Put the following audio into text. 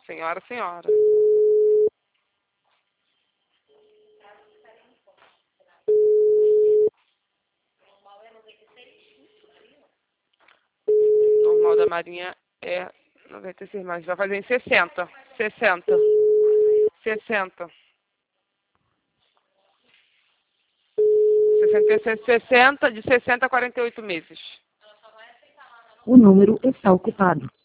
Senhora, senhora. Normal da Marinha é 96, mas vai fazer em 60. 60. 60. 60, de 60 a 48 meses. O número está ocupado.